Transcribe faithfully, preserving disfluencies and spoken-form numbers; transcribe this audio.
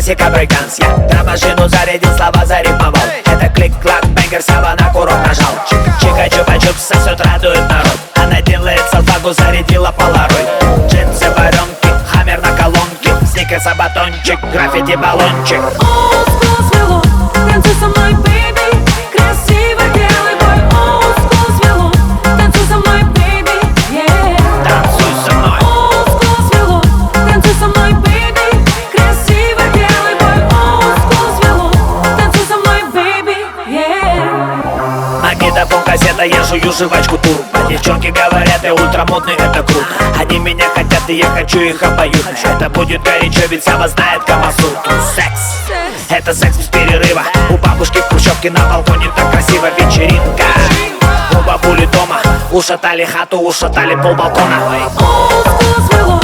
классика брейкданс. Я на машину зарядил, слова зарифмовал. Это клик-клак, бэнгер, сява на курок нажал. Чика-чупа-чуп, сосет, радует народ. Она делает салфагу, зарядила поларой. Джинсы, варенки, хаммер на колонке. Сникерса, батончик, граффити, баллончик. Олдскул свело, танцуй со мной, бэйби. Красиво делай бой. Олдскул свело, танцуй со мной, бэйби. Танцуй со мной. Олдскул свело, танцуй со мной, бэйби. Красиво делай бой. Олдскул свело, танцуй со мной, бэйби. Магнитофон, кассета, я жую жвачку турбо. Девчонки говорят, я ультрамодный, это круто. Они меня хотят, и я хочу их обоюдно. Это будет горячо, ведь Сява знает Камасутру. Секс, это секс без перерыва. У бабушки в хрущевке на балконе так красиво. Вечеринка у бабули дома. Ушатали хату, ушатали пол балкона. Олдскул свело,